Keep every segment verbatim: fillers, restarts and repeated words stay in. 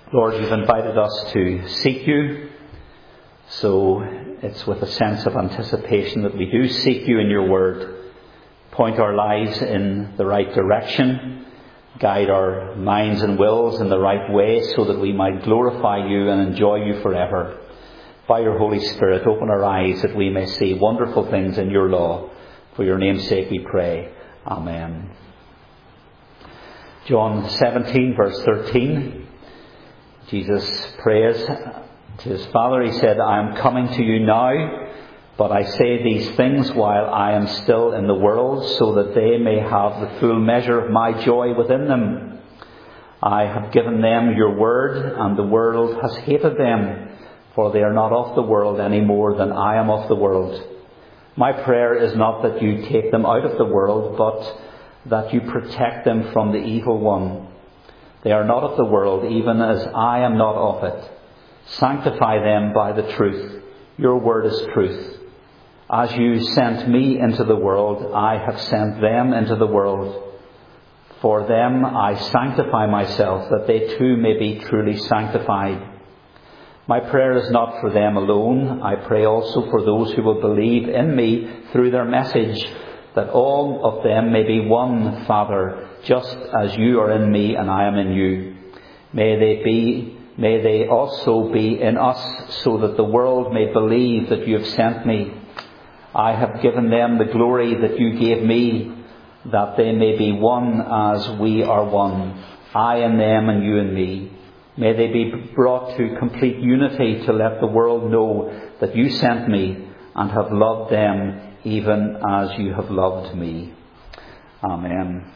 Lord, you've invited us to seek you, so it's with a sense of anticipation that we do seek you in your word. Point our lives in the right direction, guide our minds and wills in the right way so that we might glorify you and enjoy you forever. By your Holy Spirit, open our eyes that we may see wonderful things in your law. For your name's sake we pray. Amen. John seventeen, verse thirteen. Jesus prays to his Father. He said, I am coming to you now, but I say these things while I am still in the world, so that they may have the full measure of my joy within them. I have given them your word, and the world has hated them, for they are not of the world any more than I am of the world. My prayer is not that you take them out of the world, but that you protect them from the evil one. They are not of the world, even as I am not of it. Sanctify them by the truth. Your word is truth. As you sent me into the world, I have sent them into the world. For them I sanctify myself, that they too may be truly sanctified. My prayer is not for them alone. I pray also for those who will believe in me through their message, that all of them may be one, Father, just as you are in me and I am in you. May they be, may they also be in us, so that the world may believe that you have sent me. I have given them the glory that you gave me, that they may be one as we are one, I in them and you in me. May they be brought to complete unity, to let the world know that you sent me and have loved them even as you have loved me. Amen.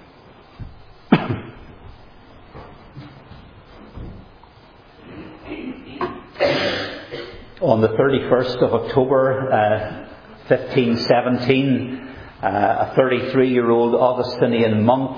On the thirty-first of October, uh, fifteen seventeen, uh, a thirty-three-year-old Augustinian monk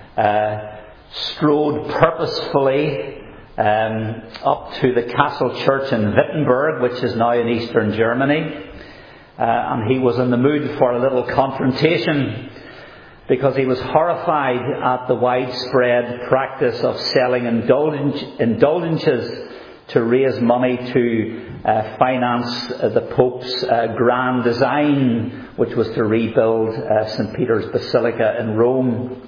uh, strode purposefully um, up to the castle church in Wittenberg, which is now in eastern Germany. Uh, and he was in the mood for a little confrontation, because he was horrified at the widespread practice of selling indulgence, indulgences to raise money to uh, finance uh, the Pope's uh, grand design, which was to rebuild uh, Saint Peter's Basilica in Rome.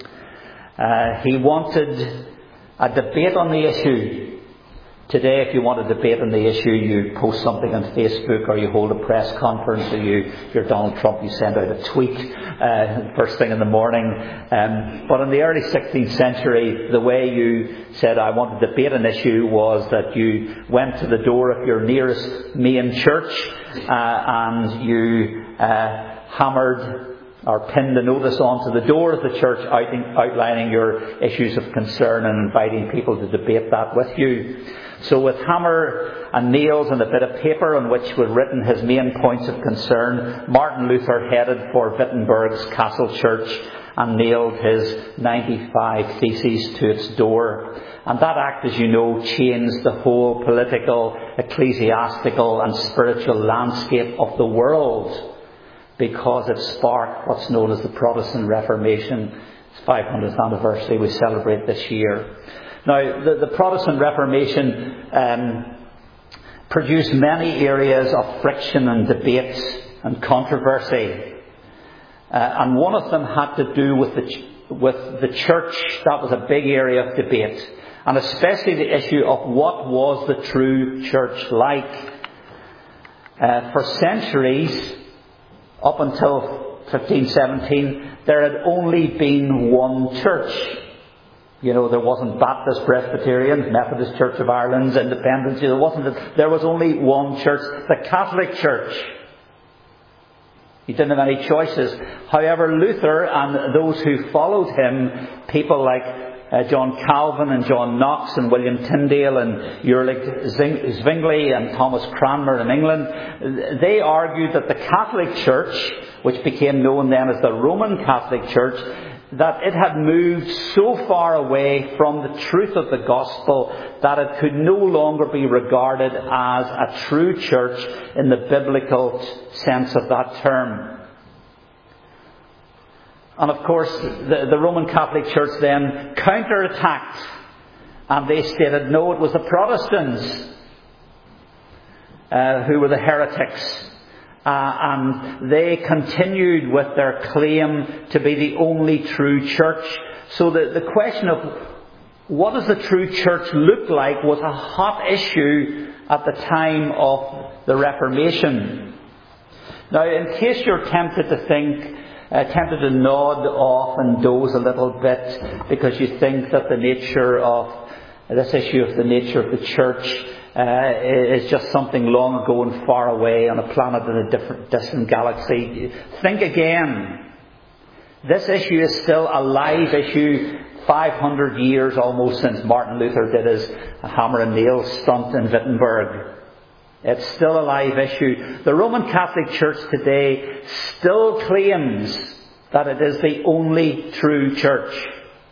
Uh, he wanted a debate on the issue. Today, if you want to debate on the issue, you post something on Facebook, or you hold a press conference, or you, you're Donald Trump, you send out a tweet uh, first thing in the morning. Um, but in the early sixteenth century, the way you said, I want to debate an issue, was that you went to the door of your nearest main church uh, and you uh, hammered or pinned a notice onto the door of the church outlining your issues of concern and inviting people to debate that with you. So with hammer and nails and a bit of paper on which were written his main points of concern, Martin Luther headed for Wittenberg's castle church and nailed his ninety-five theses to its door. And that act, as you know, changed the whole political, ecclesiastical and spiritual landscape of the world, because it sparked what's known as the Protestant Reformation. It's five hundredth anniversary we celebrate this year. Now, the, the Protestant Reformation um, produced many areas of friction and debate and controversy. Uh, and one of them had to do with the, ch- with the church. That was a big area of debate. And especially the issue of what was the true church like. Uh, for centuries, up until fifteen seventeen, there had only been one church. You know, there wasn't Baptist, Presbyterian, Methodist Church of Ireland, Independence. There wasn't. There was only one church, the Catholic Church. He didn't have any choices. However, Luther and those who followed him, people like uh, John Calvin and John Knox and William Tyndale and Ulrich Zwingli and Thomas Cranmer in England, they argued that the Catholic Church, which became known then as the Roman Catholic Church, that it had moved so far away from the truth of the gospel that it could no longer be regarded as a true church in the biblical sense of that term. And of course, the, the Roman Catholic Church then counterattacked And they stated, no, it was the Protestants uh, who were the heretics. Uh, and they continued with their claim to be the only true church. So the, the question of what does the true church look like was a hot issue at the time of the Reformation. Now, in case you're tempted to think, uh, tempted to nod off and doze a little bit because you think that the nature of this issue of the nature of the church uh, is just something long ago and far away on a planet in a different, distant galaxy, think again. This issue is still a live issue, five hundred years almost since Martin Luther did his hammer and nail stunt in Wittenberg. It's still a live issue. The Roman Catholic Church today still claims that it is the only true church.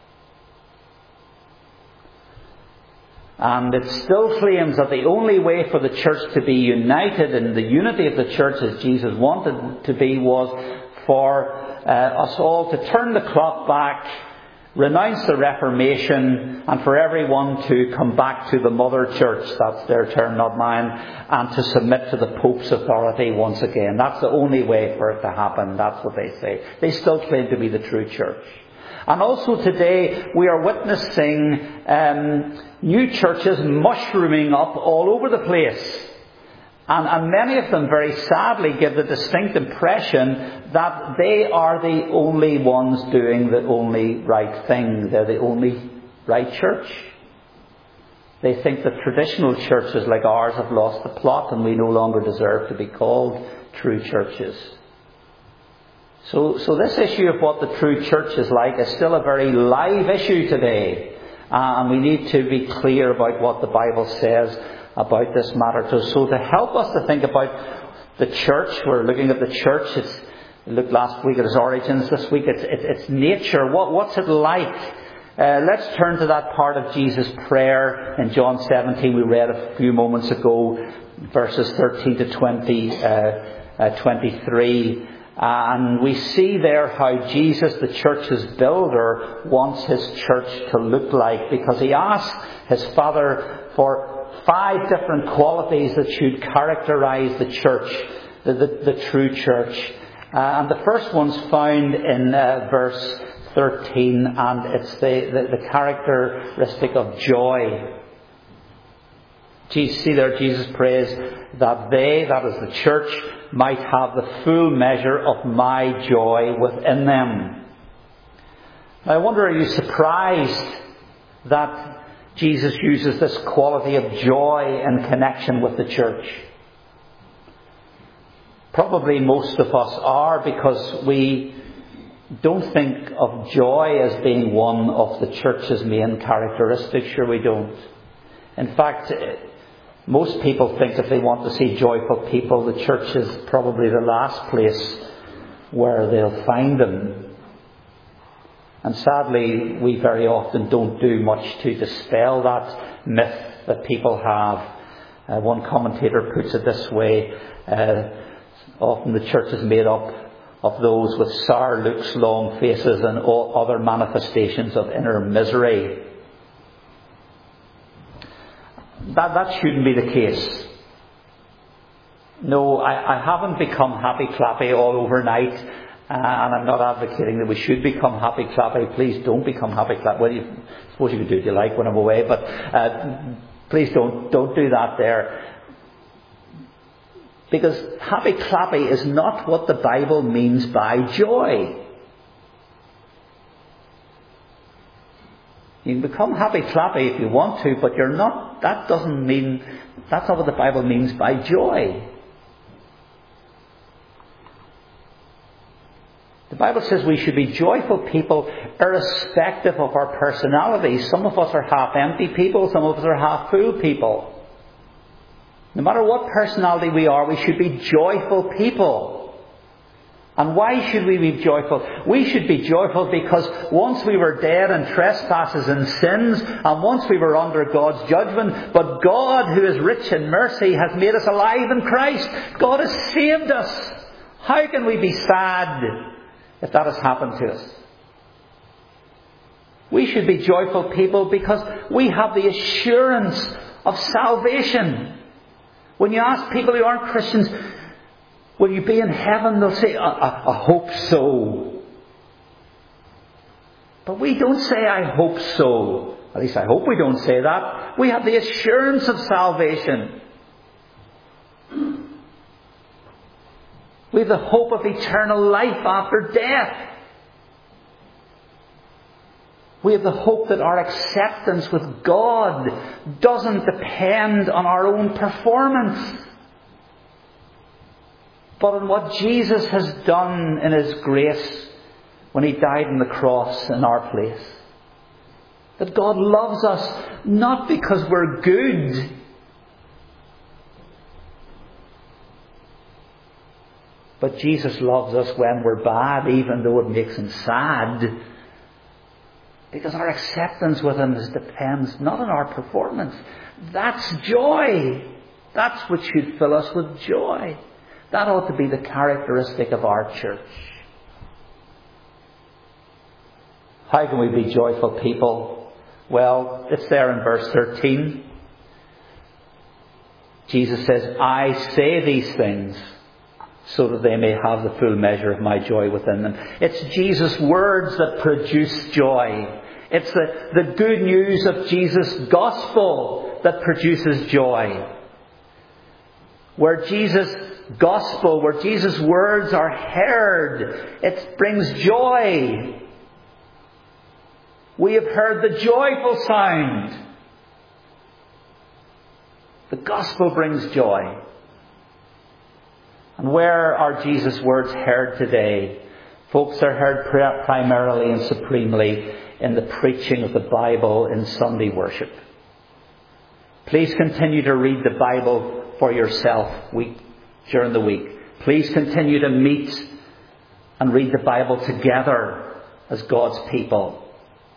And it still claims that the only way for the church to be united in the unity of the church as Jesus wanted to be was for uh, us all to turn the clock back, renounce the Reformation, and for everyone to come back to the Mother Church, that's their term, not mine, and to submit to the Pope's authority once again. That's the only way for it to happen. That's what they say. They still claim to be the true church. And also today we are witnessing um, new churches mushrooming up all over the place. And, and many of them very sadly give the distinct impression that they are the only ones doing the only right thing. They're the only right church. They think that traditional churches like ours have lost the plot and we no longer deserve to be called true churches. So, so this issue of what the true church is like is still a very live issue today. Uh, and we need to be clear about what the Bible says about this matter. So, so to help us to think about the church, we're looking at the church. It's, we looked last week at its origins. This week it's, it's, it's nature. What, what's it like? Uh, let's turn to that part of Jesus' prayer in John seventeen. We read a few moments ago, verses thirteen to twenty, uh, uh, twenty-three. And we see there how Jesus, the church's builder, wants his church to look like, because he asks his Father for five different qualities that should characterize the church, the, the, the true church. Uh, and the first one's found in uh, verse thirteen, and it's the, the, the characteristic of joy. See there, Jesus prays that they, that is the church, might have the full measure of my joy within them. Now, I wonder, are you surprised that Jesus uses this quality of joy in connection with the church? Probably most of us are, because we don't think of joy as being one of the church's main characteristics. Sure, we don't. In fact, most people think if they want to see joyful people, the church is probably the last place where they'll find them. And sadly, we very often don't do much to dispel that myth that people have. Uh, one commentator puts it this way: uh, often the church is made up of those with sour looks, long faces, and all other manifestations of inner misery. That, that shouldn't be the case. No, I, I haven't become happy-clappy all overnight, uh, and I'm not advocating that we should become happy-clappy. Please don't become happy-clappy. Well, you, I suppose you can do what you like when I'm away, but uh, please don't, don't do that there. Because happy-clappy is not what the Bible means by joy. You can become happy-clappy if you want to, but you're not, that doesn't mean, that's not what the Bible means by joy. The Bible says we should be joyful people irrespective of our personalities. Some of us are half-empty people, some of us are half-full people. No matter what personality we are, we should be joyful people. And why should we be joyful? We should be joyful because once we were dead in trespasses and sins, and once we were under God's judgment, but God, who is rich in mercy, has made us alive in Christ. God has saved us. How can we be sad if that has happened to us? We should be joyful people because we have the assurance of salvation. When you ask people who aren't Christians, will you be in heaven? They'll say, I, I, I hope so. But we don't say, I hope so. At least I hope we don't say that. We have the assurance of salvation. We have the hope of eternal life after death. We have the hope that our acceptance with God doesn't depend on our own performance, but on what Jesus has done in His grace when He died on the cross in our place. That God loves us not because we're good, but Jesus loves us when we're bad, even though it makes Him sad. Because our acceptance with Him depends not on our performance. That's joy. That's what should fill us with joy. That ought to be the characteristic of our church. How can we be joyful people? Well, it's there in verse thirteen. Jesus says, I say these things so that they may have the full measure of my joy within them. It's Jesus' words that produce joy. It's the, the good news of Jesus' gospel that produces joy. Where Jesus' gospel, where Jesus' words are heard, it brings joy. We have heard the joyful sound. The gospel brings joy. And where are Jesus' words heard today? Folks, are heard primarily and supremely in the preaching of the Bible in Sunday worship. Please continue to read the Bible for yourself week during the week. Please continue to meet and read the Bible together as God's people.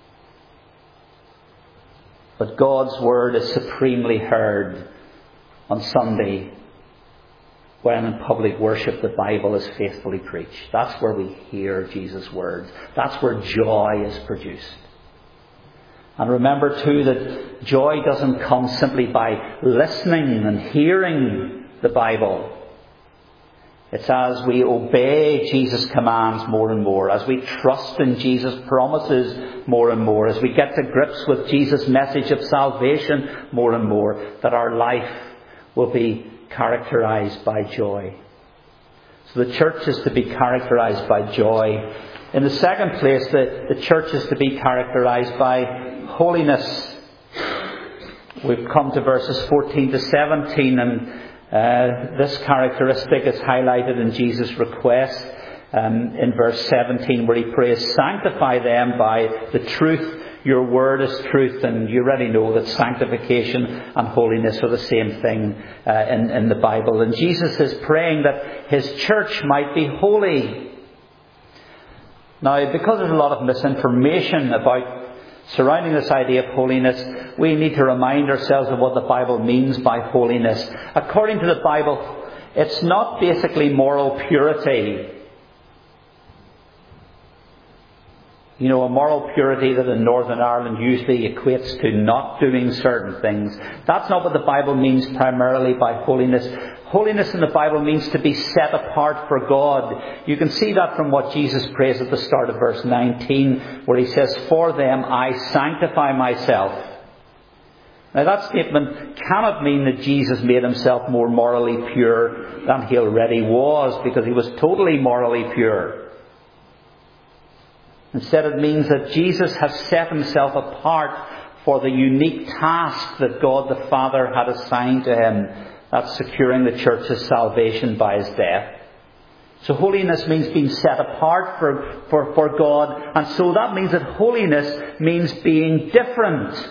But God's word is supremely heard on Sunday, when in public worship the Bible is faithfully preached. That's where we hear Jesus' words. That's where joy is produced. And remember too that joy doesn't come simply by listening and hearing the Bible. It's as we obey Jesus' commands more and more, as we trust in Jesus' promises more and more, as we get to grips with Jesus' message of salvation more and more, that our life will be characterized by joy. So the church is to be characterized by joy. In the second place, the, the church is to be characterized by holiness. We've come to verses fourteen to seventeen, and uh, this characteristic is highlighted in Jesus' request um, in verse seventeen, where He prays, sanctify them by the truth. Your word is truth, and you already know that sanctification and holiness are the same thing uh, in, in the Bible. And Jesus is praying that His church might be holy. Now, because there's a lot of misinformation about surrounding this idea of holiness, we need to remind ourselves of what the Bible means by holiness. According to the Bible, it's not basically moral purity. You know, a moral purity that in Northern Ireland usually equates to not doing certain things. That's not what the Bible means primarily by holiness. Holiness in the Bible means to be set apart for God. You can see that from what Jesus prays at the start of verse nineteen, where He says, for them I sanctify myself. Now that statement cannot mean that Jesus made Himself more morally pure than He already was, because He was totally morally pure. Instead, it means that Jesus has set Himself apart for the unique task that God the Father had assigned to Him. That's securing the church's salvation by His death. So holiness means being set apart for, for, for God. And so that means that holiness means being different.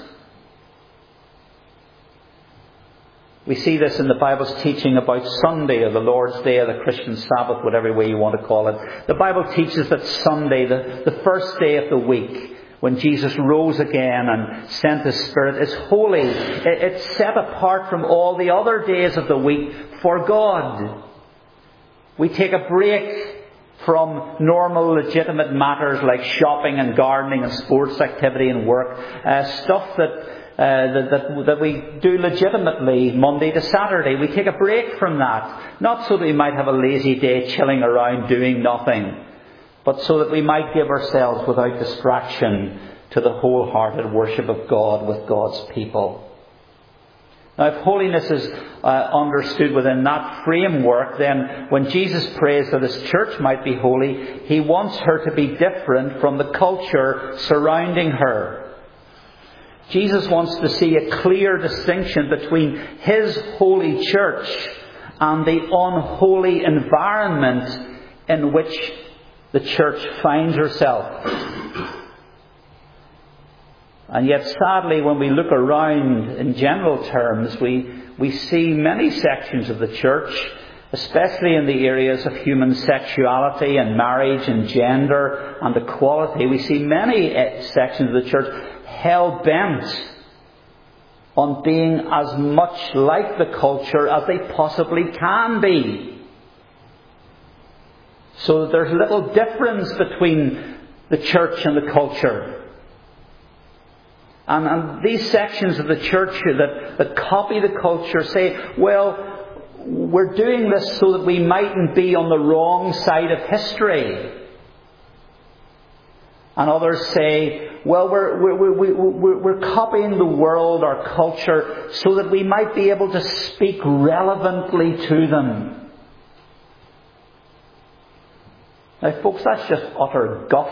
We see this in the Bible's teaching about Sunday, or the Lord's Day, or the Christian Sabbath, whatever way you want to call it. The Bible teaches that Sunday, the, the first day of the week, when Jesus rose again and sent His Spirit, is holy. It, it's set apart from all the other days of the week for God. We take a break from normal, legitimate matters like shopping and gardening and sports activity and work. Uh, stuff that Uh, that, that, that we do legitimately Monday to Saturday. We take a break from that. Not so that we might have a lazy day chilling around doing nothing, but so that we might give ourselves without distraction to the wholehearted worship of God with God's people. Now, if holiness is uh, understood within that framework, then when Jesus prays that His church might be holy, He wants her to be different from the culture surrounding her. Jesus wants to see a clear distinction between His holy church and the unholy environment in which the church finds herself. And yet, sadly, when we look around in general terms, we, we see many sections of the church, especially in the areas of human sexuality and marriage and gender and equality. We see many sections of the church hell-bent on being as much like the culture as they possibly can be. So that there's little difference between the church and the culture. And, and these sections of the church that, that copy the culture say, well, we're doing this so that we mightn't be on the wrong side of history. And others say, well, we're, we're, we're, we're copying the world, our culture, so that we might be able to speak relevantly to them. Now, folks, that's just utter guff.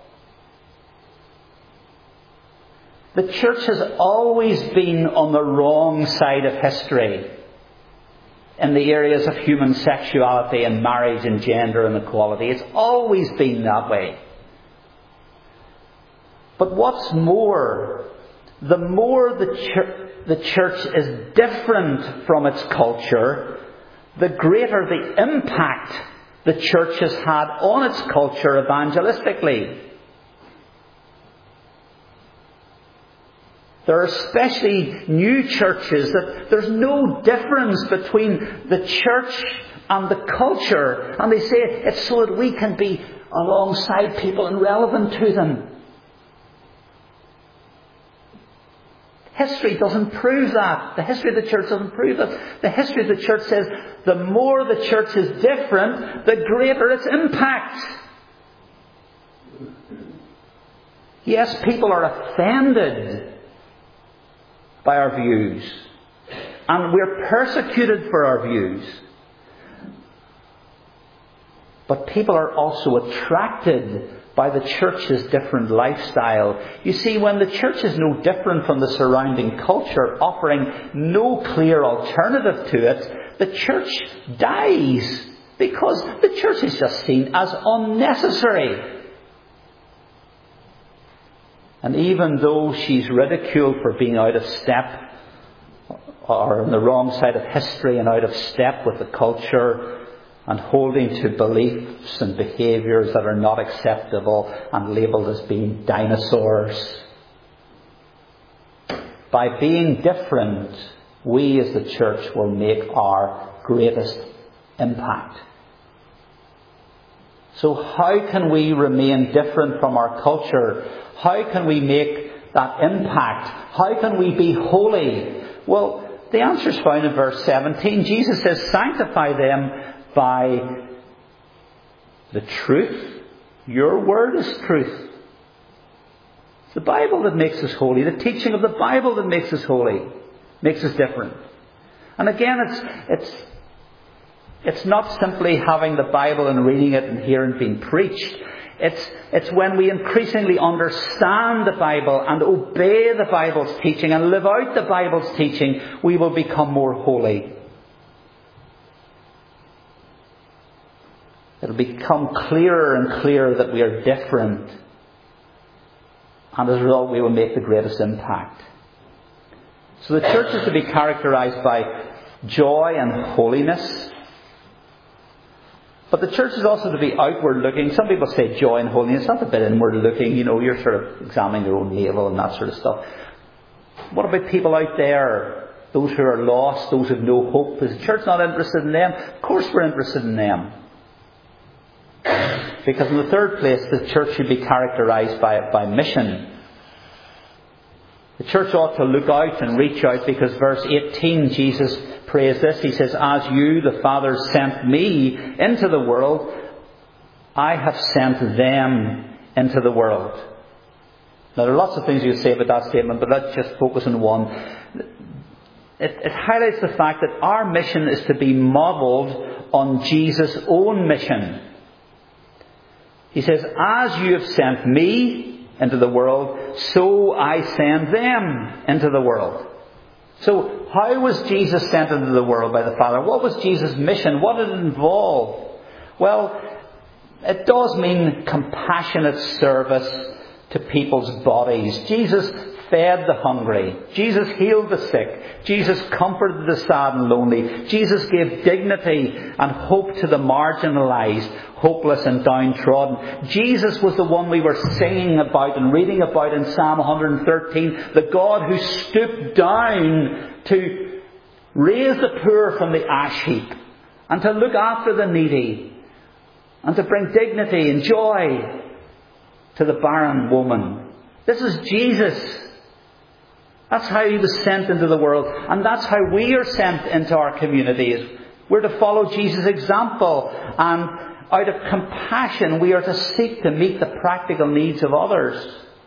The church has always been on the wrong side of history in the areas of human sexuality and marriage and gender and equality. It's always been that way. But what's more, the more the church, the church is different from its culture, the greater the impact the church has had on its culture evangelistically. There are especially new churches that there's no difference between the church and the culture. And they say it's so that we can be alongside people and relevant to them. History doesn't prove that. The history of the church doesn't prove that. The history of the church says the more the church is different, the greater its impact. Yes, people are offended by our views. And we're persecuted for our views. But people are also attracted by the church's different lifestyle. You see, when the church is no different from the surrounding culture, offering no clear alternative to it, the church dies because the church is just seen as unnecessary. And even though she's ridiculed for being out of step or on the wrong side of history and out of step with the culture, and holding to beliefs and behaviours that are not acceptable and labelled as being dinosaurs. By being different, we as the church will make our greatest impact. So how can we remain different from our culture? How can we make that impact? How can we be holy? Well, the answer is found in verse seventeen. Jesus says, sanctify them by the truth. Your word is truth. It's the Bible that makes us holy. The teaching of the Bible that makes us holy. Makes us different. And again, it's it's it's not simply having the Bible and reading it and hearing it being preached. It's it's when we increasingly understand the Bible and obey the Bible's teaching and live out the Bible's teaching, we will become more holy. It'll become clearer and clearer that we are different. And as a result, we will make the greatest impact. So the church is to be characterized by joy and holiness. But the church is also to be outward looking. Some people say joy and holiness. That's a bit inward looking. You know, you're sort of examining your own navel and that sort of stuff. What about people out there? Those who are lost, those who have no hope. Is the church not interested in them? Of course we're interested in them. Because in the third place, the church should be characterized by, by mission. The church ought to look out and reach out, because verse eighteen, Jesus prays this. He says, "As you, the Father, sent me into the world, I have sent them into the world." Now, there are lots of things you could say about that statement, but let's just focus on one. It, it highlights the fact that our mission is to be modelled on Jesus' own mission. He says, "As you have sent me into the world, so I send them into the world." So, how was Jesus sent into the world by the Father? What was Jesus' mission? What did it involve? Well, it does mean compassionate service to people's bodies. Jesus fed the hungry. Jesus healed the sick. Jesus comforted the sad and lonely. Jesus gave dignity and hope to the marginalized, hopeless and downtrodden. Jesus was the one we were singing about and reading about in Psalm one thirteen. The God who stooped down to raise the poor from the ash heap and to look after the needy and to bring dignity and joy to the barren woman. This is Jesus. That's how he was sent into the world. And that's how we are sent into our communities. We're to follow Jesus' example. And out of compassion, we are to seek to meet the practical needs of others.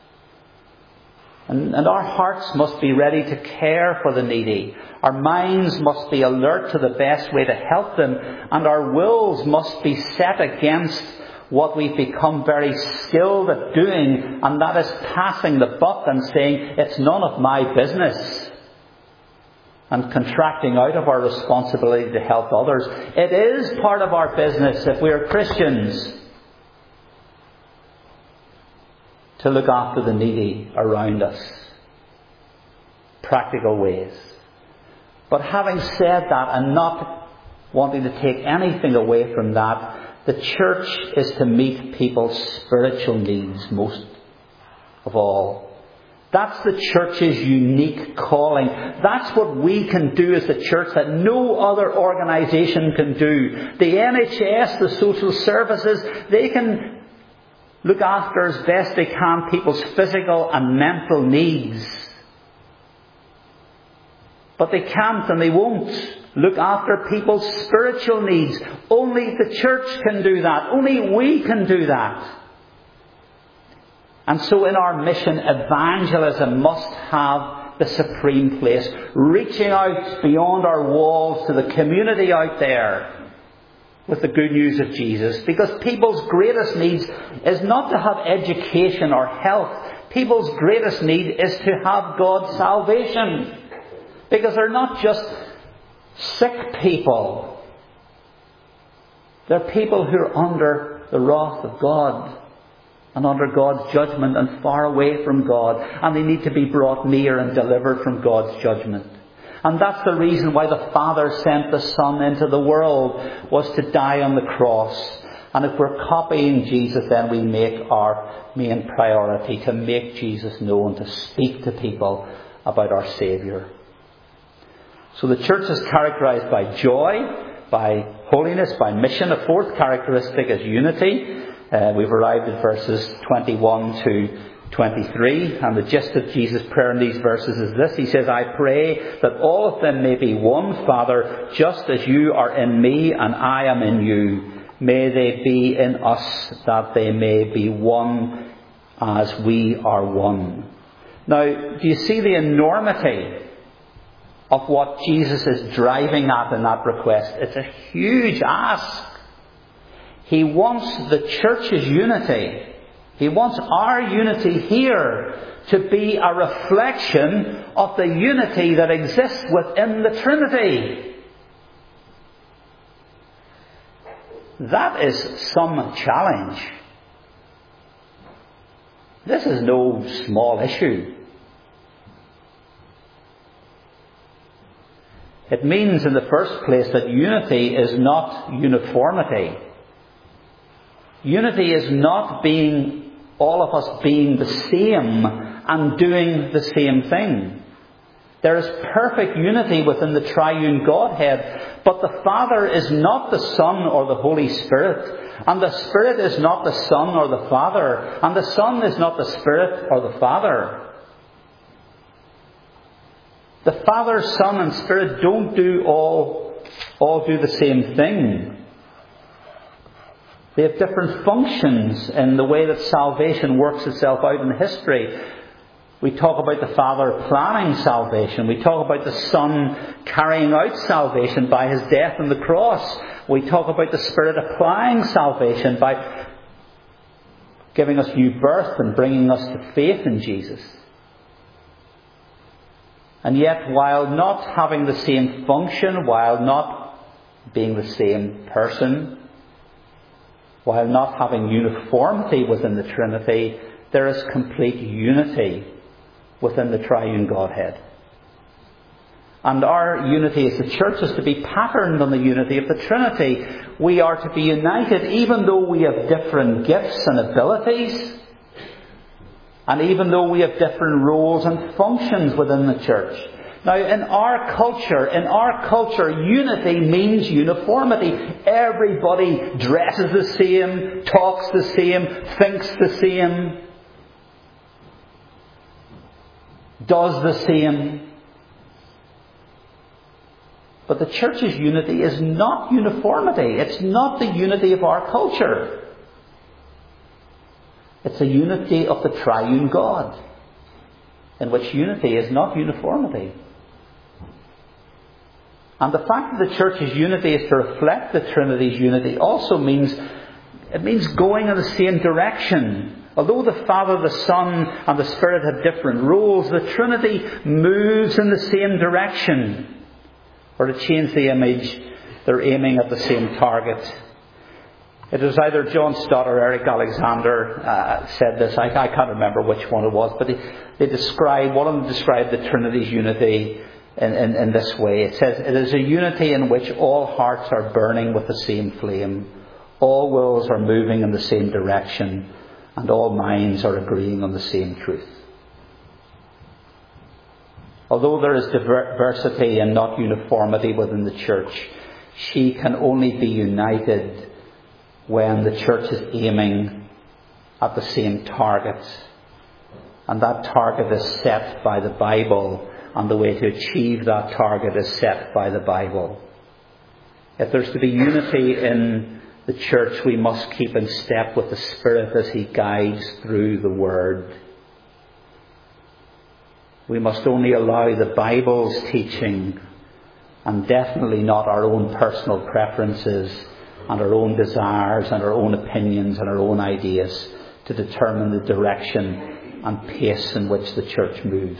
And, and our hearts must be ready to care for the needy. Our minds must be alert to the best way to help them. And our wills must be set against what we've become very skilled at doing, and that is passing the buck and saying, "It's none of my business," and contracting out of our responsibility to help others. It is part of our business, if we are Christians, to look after the needy around us. Practical ways. But having said that, and not wanting to take anything away from that, the church is to meet people's spiritual needs most of all. That's the church's unique calling. That's what we can do as the church that no other organisation can do. The N H S, the social services, they can look after as best they can people's physical and mental needs. But they can't and they won't look after people's spiritual needs. Only the church can do that. Only we can do that. And so in our mission, evangelism must have the supreme place. Reaching out beyond our walls to the community out there with the good news of Jesus. Because people's greatest needs is not to have education or health. People's greatest need is to have God's salvation. Because they're not just sick people. They're people who are under the wrath of God and under God's judgment and far away from God. And they need to be brought near and delivered from God's judgment. And that's the reason why the Father sent the Son into the world, was to die on the cross. And if we're copying Jesus, then we make our main priority to make Jesus known, to speak to people about our Saviour. So the church is characterized by joy, by holiness, by mission. A fourth characteristic is unity. Uh, we've arrived at verses twenty-one to twenty-three. And the gist of Jesus' prayer in these verses is this. He says, "I pray that all of them may be one, Father, just as you are in me and I am in you. May they be in us, that they may be one as we are one." Now, do you see the enormity of what Jesus is driving at in that request? It's a huge ask. He wants the church's unity. He wants our unity here to be a reflection of the unity that exists within the Trinity. That is some challenge. This is no small issue. It means, in the first place, that unity is not uniformity. Unity is not being, all of us being the same and doing the same thing. There is perfect unity within the triune Godhead, but the Father is not the Son or the Holy Spirit, and the Spirit is not the Son or the Father, and the Son is not the Spirit or the Father. The Father, Son and Spirit don't do all, all do the same thing. They have different functions in the way that salvation works itself out in history. We talk about the Father planning salvation. We talk about the Son carrying out salvation by His death on the cross. We talk about the Spirit applying salvation by giving us new birth and bringing us to faith in Jesus. And yet, while not having the same function, while not being the same person, while not having uniformity within the Trinity, there is complete unity within the triune Godhead. And our unity as the church is to be patterned on the unity of the Trinity. We are to be united even though we have different gifts and abilities, and even though we have different roles and functions within the church. Now, in our culture, in our culture, unity means uniformity. Everybody dresses the same, talks the same, thinks the same, does the same. But the church's unity is not uniformity. It's not the unity of our culture. It's a unity of the triune God, in which unity is not uniformity. And the fact that the church's unity is to reflect the Trinity's unity also means, it means going in the same direction. Although the Father, the Son and the Spirit have different roles, the Trinity moves in the same direction. Or to change the image, they're aiming at the same target. It was either John Stott or Eric Alexander uh, said this. I, I can't remember which one it was, but they, they describe, one of them described the Trinity's unity in, in, in this way. It says, it is a unity in which all hearts are burning with the same flame, all wills are moving in the same direction, and all minds are agreeing on the same truth. Although there is diversity and not uniformity within the church, she can only be united when the church is aiming at the same target. And that target is set by the Bible, and the way to achieve that target is set by the Bible. If there's to be unity in the church, we must keep in step with the Spirit as He guides through the Word. We must only allow the Bible's teaching, and definitely not our own personal preferences and our own desires and our own opinions and our own ideas, to determine the direction and pace in which the church moves.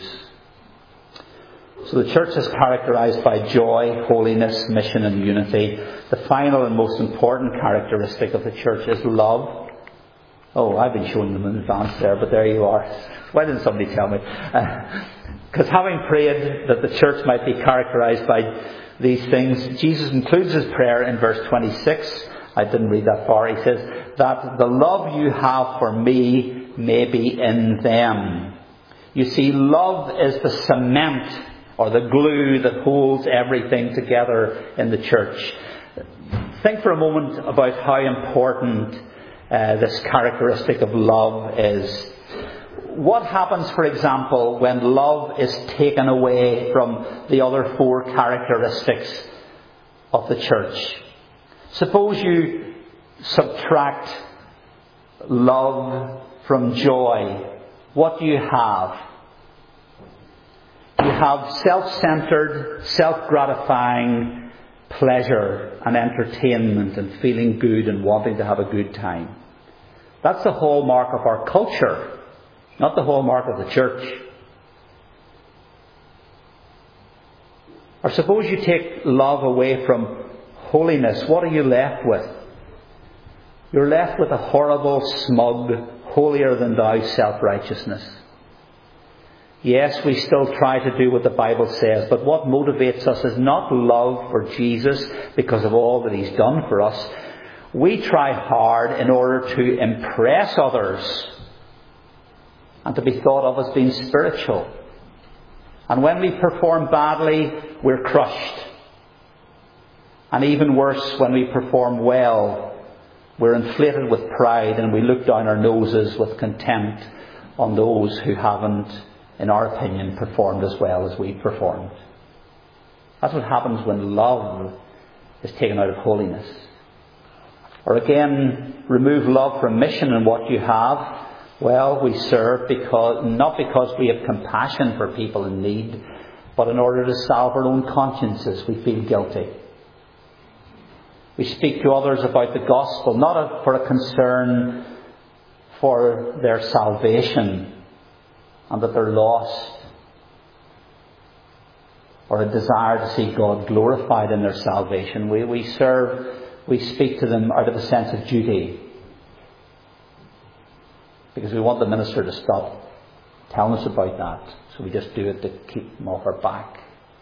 So the church is characterized by joy, holiness, mission and unity. The final and most important characteristic of the church is love. Oh, I've been showing them in advance there, but there you are. Why didn't somebody tell me? Because uh, having prayed that the church might be characterized by these things, Jesus includes His prayer in verse twenty-six. I didn't read that far. He says, that the love you have for me may be in them. You see, love is the cement or the glue that holds everything together in the church. Think for a moment about how important uh, this characteristic of love is. What happens, for example, when love is taken away from the other four characteristics of the church? Suppose you subtract love from joy. What do you have? You have self-centered, self-gratifying pleasure and entertainment and feeling good and wanting to have a good time. That's the hallmark of our culture, not the hallmark of the church. Or suppose you take love away from holiness. What are you left with? You're left with a horrible, smug, holier-than-thou self-righteousness. Yes, we still try to do what the Bible says, but what motivates us is not love for Jesus because of all that He's done for us. We try hard in order to impress others and to be thought of as being spiritual. And when we perform badly, we're crushed. And even worse, when we perform well, we're inflated with pride and we look down our noses with contempt on those who haven't, in our opinion, performed as well as we performed. That's what happens when love is taken out of holiness. Or again, remove love from mission and what you have. Well, we serve because not because we have compassion for people in need, but in order to salve our own consciences. We feel guilty. We speak to others about the gospel, not a, for a concern for their salvation and that they're lost, or a desire to see God glorified in their salvation. We, we serve, we speak to them out of a sense of duty, because we want the minister to stop telling us about that. So we just do it to keep them off our back.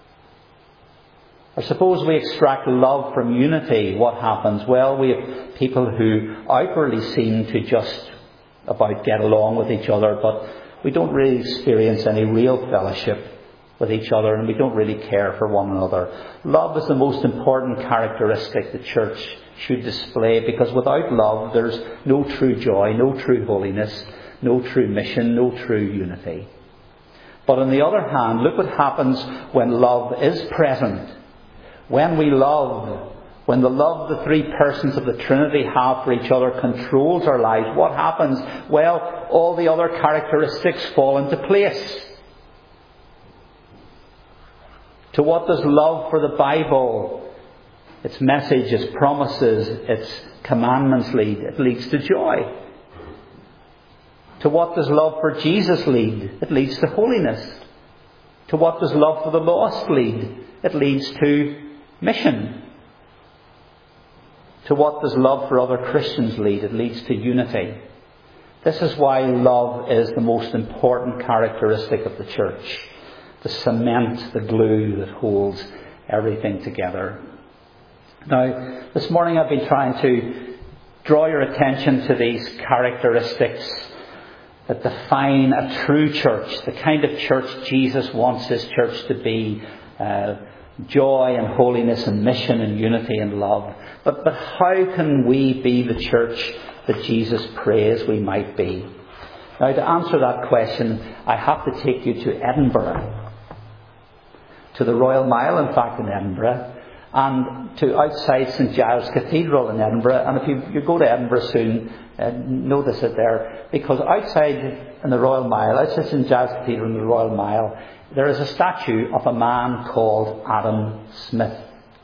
Or suppose we extract love from unity. What happens? Well, we have people who outwardly seem to just about get along with each other, but we don't really experience any real fellowship with each other, and we don't really care for one another. Love is the most important characteristic the church should display, because without love there's no true joy, no true holiness, no true mission, no true unity. But on the other hand, look what happens when love is present. When we love, when the love the three persons of the Trinity have for each other controls our lives, what happens? Well, all the other characteristics fall into place. To what does love for the Bible, its message, its promises, its commandments lead? It leads to joy. To what does love for Jesus lead? It leads to holiness. To what does love for the lost lead? It leads to mission. To what does love for other Christians lead? It leads to unity. This is why love is the most important characteristic of the church. The cement, the glue that holds everything together. Now, this morning I've been trying to draw your attention to these characteristics that define a true church, the kind of church Jesus wants his church to be. Uh, joy and holiness and mission and unity and love. But, but how can we be the church that Jesus prays we might be? Now, to answer that question, I have to take you to Edinburgh. To the Royal Mile, in fact, in Edinburgh. And to outside St Giles Cathedral in Edinburgh. And if you, you go to Edinburgh soon, uh, notice it there. Because outside in the Royal Mile, outside St Giles Cathedral in the Royal Mile, there is a statue of a man called Adam Smith.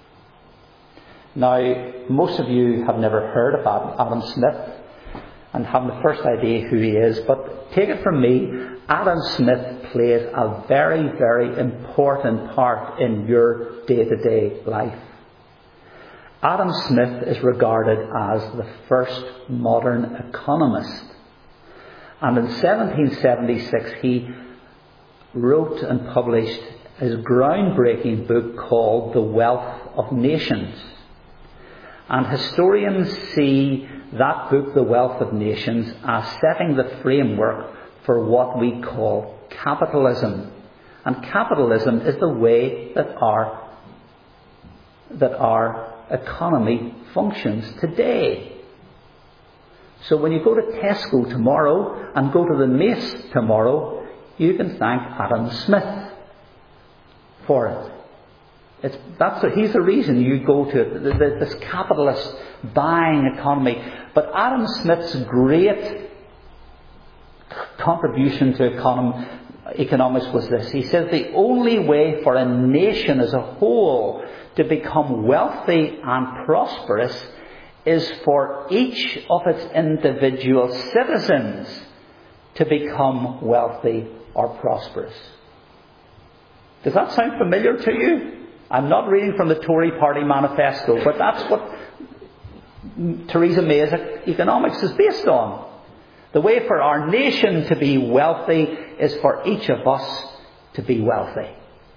Now, most of you have never heard about Adam Smith and haven't the first idea who he is, but take it from me, Adam Smith played a very, very important part in your day-to-day life. Adam Smith is regarded as the first modern economist. And in seventeen seventy-six he wrote and published his groundbreaking book called The Wealth of Nations. And historians see that book, The Wealth of Nations, as setting the framework for what we call capitalism. And capitalism is the way that our, that our economy functions today. So when you go to Tesco tomorrow and go to the Mace tomorrow, you can thank Adam Smith for it. It's, that's a, he's the reason you go to it, the, the, this capitalist buying economy. But Adam Smith's great contribution to econom, economics was this. He said the only way for a nation as a whole to become wealthy and prosperous is for each of its individual citizens to become wealthy or prosperous. Does that sound familiar to you? I'm not reading from the Tory Party manifesto, but that's what Theresa May's economics is based on. The way for our nation to be wealthy is for each of us to be wealthy.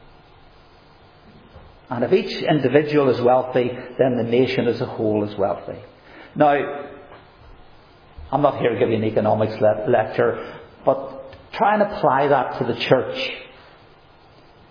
And if each individual is wealthy, then the nation as a whole is wealthy. Now, I'm not here to give you an economics le- lecture, but try and apply that to the church.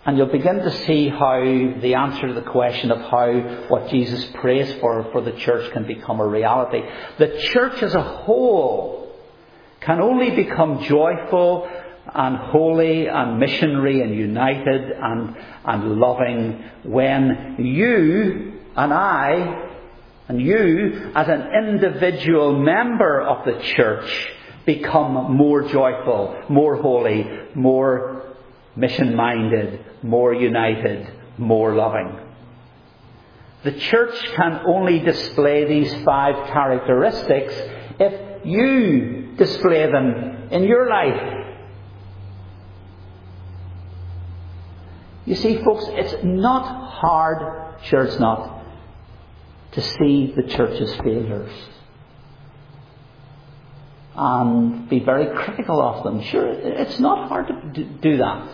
And you'll begin to see how the answer to the question of how what Jesus prays for for the church can become a reality. The church as a whole can only become joyful and holy and missionary and united and, and loving when you and I and you as an individual member of the church become more joyful, more holy, more mission-minded, more united, more loving. The church can only display these five characteristics if you display them in your life. You see, folks, it's not hard, sure it's not, to see the church's failures and be very critical of them. Sure, it's not hard to do that.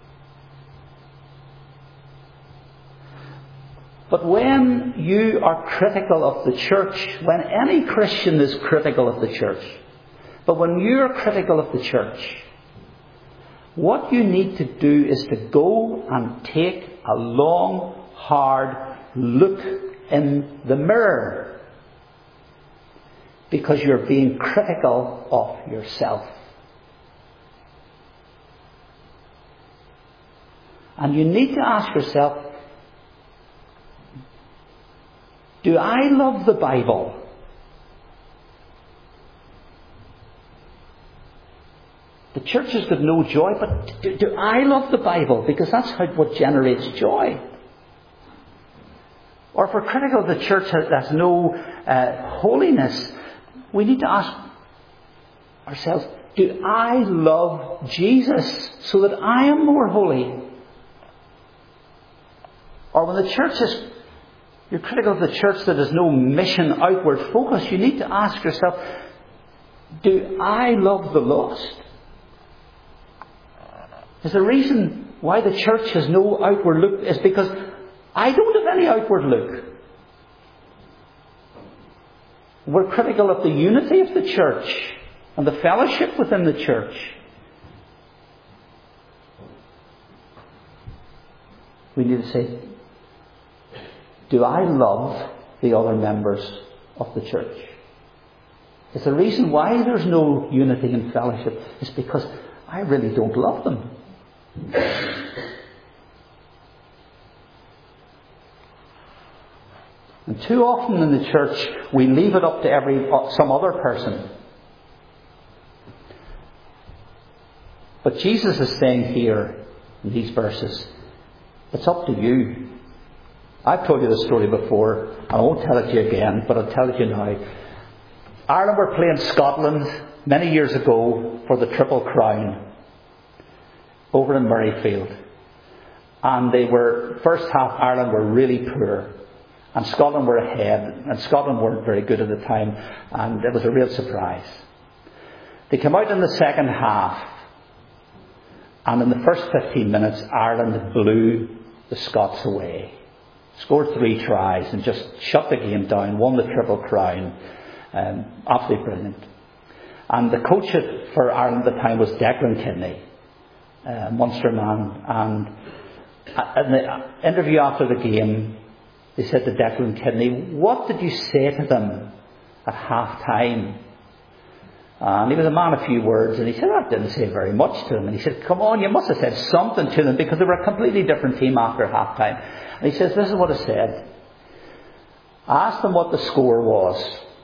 But when you are critical of the church, when any Christian is critical of the church, but when you're critical of the church, what you need to do is to go and take a long, hard look in the mirror, because you're being critical of yourself. And you need to ask yourself, do I love the Bible? The church has got no joy, but do, do I love the Bible? Because that's how, what generates joy. Or if we're critical of the church that's no uh, holiness, we need to ask ourselves, do I love Jesus so that I am more holy? Or when the church is, you're critical of the church that has no mission outward focus, you need to ask yourself, do I love the lost? Is the reason why the church has no outward look is because I don't have any outward look. We're critical of the unity of the church and the fellowship within the church. We need to say, do I love the other members of the church? Is the reason why there's no unity and fellowship is because I really don't love them. And too often in the church we leave it up to every some other person. But Jesus is saying here in these verses, it's up to you. I've told you this story before. I won't tell it to you again, but I'll tell it to you now. Ireland were playing Scotland many years ago for the Triple Crown over in Murrayfield. And they were, first half Ireland were really poor. And Scotland were ahead. And Scotland weren't very good at the time. And it was a real surprise. They came out in the second half. And in the first fifteen minutes, Ireland blew the Scots away. Scored three tries and just shut the game down. Won the Triple Crown. Um, absolutely brilliant. And the coach for Ireland at the time was Declan Kidney. Uh, Munster man. And in the interview after the game, they said to Declan Kidney, what did you say to them at half time? And he was a man of few words, and he said, I didn't say very much to them. And he said, come on, you must have said something to them, because they were a completely different team after half time. And he says, this is what I said. I asked them what the score was.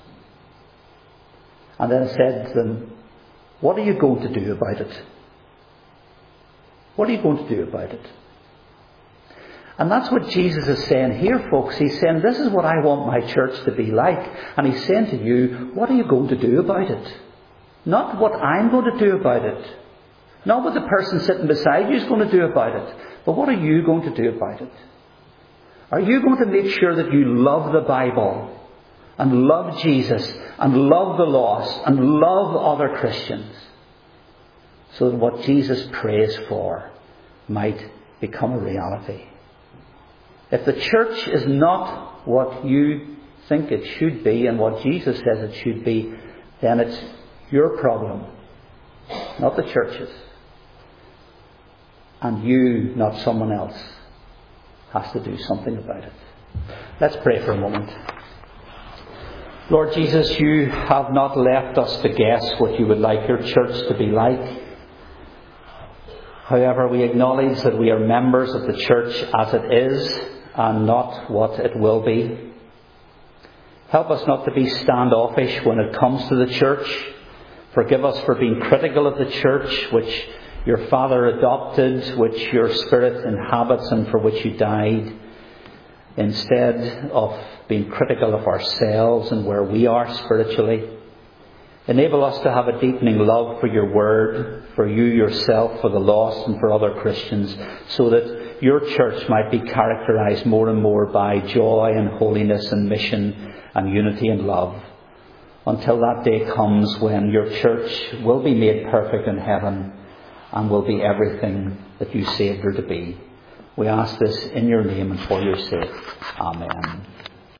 And then I said to them, what are you going to do about it? What are you going to do about it? And that's what Jesus is saying here, folks. He's saying, this is what I want my church to be like. And he's saying to you, what are you going to do about it? Not what I'm going to do about it. Not what the person sitting beside you is going to do about it. But what are you going to do about it? Are you going to make sure that you love the Bible and love Jesus and love the lost and love other Christians, so that what Jesus prays for might become a reality? If the church is not what you think it should be and what Jesus says it should be, then it's your problem, not the church's. And you, not someone else, has to do something about it. Let's pray for a moment. Lord Jesus, you have not left us to guess what you would like your church to be like. However, we acknowledge that we are members of the church as it is and not what it will be. Help us not to be standoffish when it comes to the church. Forgive us for being critical of the church, which your Father adopted, which your Spirit inhabits and for which you died, instead of being critical of ourselves and where we are spiritually. Enable us to have a deepening love for your word, for you yourself, for the lost and for other Christians, so that your church might be characterized more and more by joy and holiness and mission and unity and love, until that day comes when your church will be made perfect in heaven and will be everything that you saved her to be. We ask this in your name and for your sake. Amen.